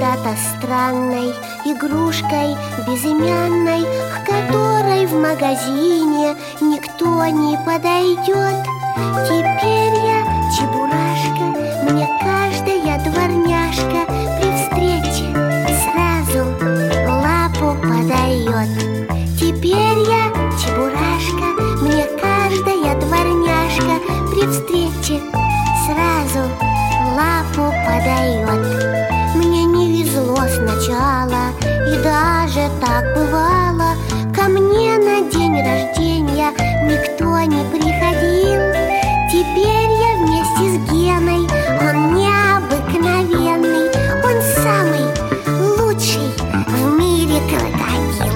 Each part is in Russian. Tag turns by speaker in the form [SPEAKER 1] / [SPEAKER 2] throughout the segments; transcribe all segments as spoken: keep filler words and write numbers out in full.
[SPEAKER 1] когда-то странной игрушкой безымянной, к которой в магазине никто не подойдет. Теперь я чебурашка, мне каждая дворняжка при встрече сразу лапу подает. Теперь я чебурашка, мне каждая дворняжка при встрече сразу лапу подает. Мне не везло сначала, и даже так бывало. Ко мне на день рождения никто не приходил. Теперь я вместе с Геной, он необыкновенный, он самый лучший в мире крокодил.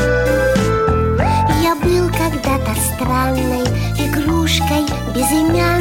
[SPEAKER 1] Я был когда-то странной игрушкой безымянной,